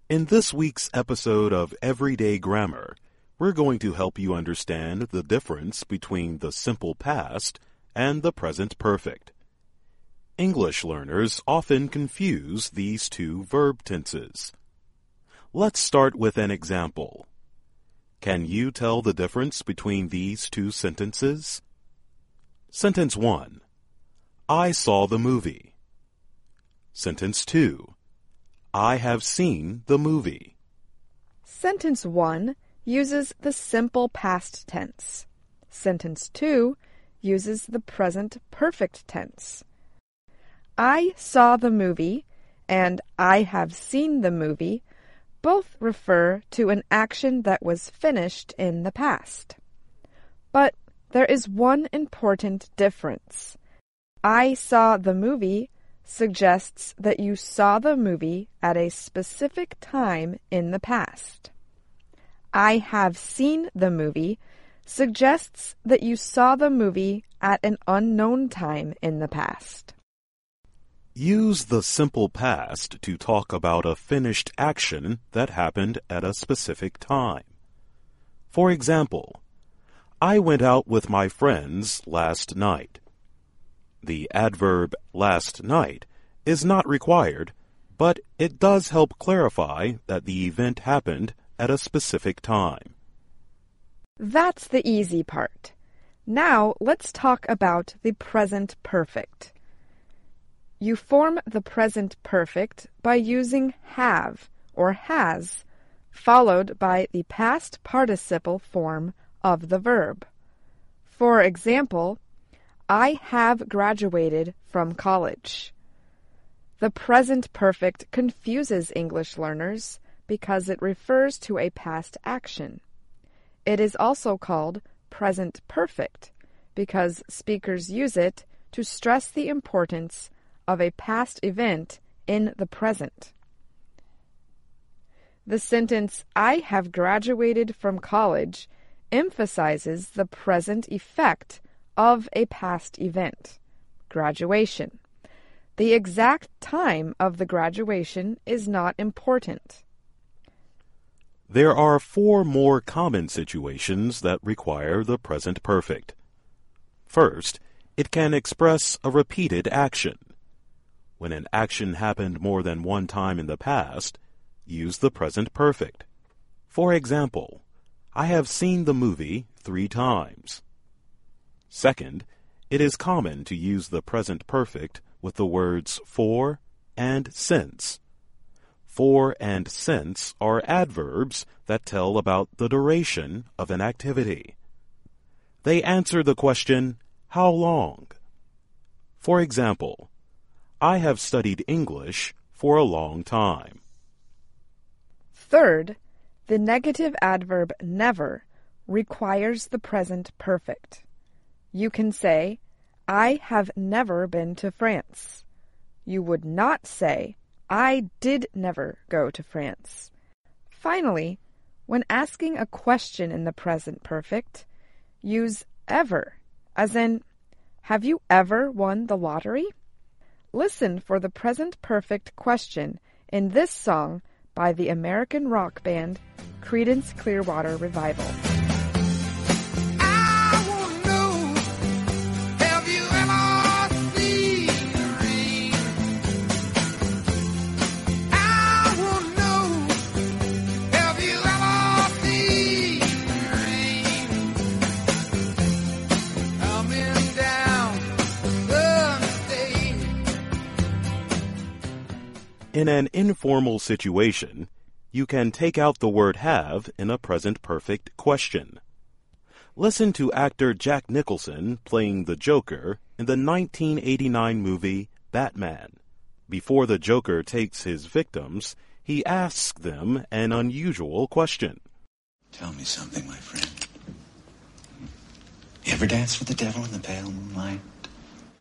In this week's episode of Everyday Grammar, we're going to help you understand the difference between the simple past and the present perfect. English learners often confuse these two verb tenses. Let's start with an example. Can you tell the difference between these two sentences? Sentence 1. I saw the movie. Sentence 2. I have seen the movie. Sentence 1 uses the simple past tense. Sentence 2 uses the present perfect tense. I saw the movie and I have seen the movie both refer to an action that was finished in the past. But there is one important difference. I saw the movie suggests that you saw the movie at a specific time in the past. I have seen the movie suggests that you saw the movie at an unknown time in the past. Use the simple past to talk about a finished action that happened at a specific time. For example, I went out with my friends last night. The adverb last night is not required, but it does help clarify that the event happened at a specific time. That's the easy part. Now let's talk about the present perfect. You form the present perfect by using have or has, followed by the past participle form of the verb. For example, I have graduated from college. The present perfect confuses English learners because it refers to a past action. It is also called present perfect because speakers use it to stress the importance of a past event in the present. The sentence, I have graduated from college, emphasizes the present effect of a past event, graduation. The exact time of the graduation is not important. There are 4 more common situations that require the present perfect. First, it can express a repeated action. When an action happened more than one time in the past, use the present perfect. For example, I have seen the movie 3 times. Second, it is common to use the present perfect with the words for and since. For and since are adverbs that tell about the duration of an activity. They answer the question, how long? For example, I have studied English for a long time. Third, the negative adverb never requires the present perfect. You can say, I have never been to France. You would not say, I did never go to France. Finally, when asking a question in the present perfect, use ever, as in, have you ever won the lottery? Listen for the present perfect question in this song by the American rock band Creedence Clearwater Revival. In an informal situation, you can take out the word have in a present perfect question. Listen to actor Jack Nicholson playing the Joker in the 1989 movie Batman. Before the Joker takes his victims, he asks them an unusual question. Tell me something, my friend. You ever dance with the devil in the pale moonlight?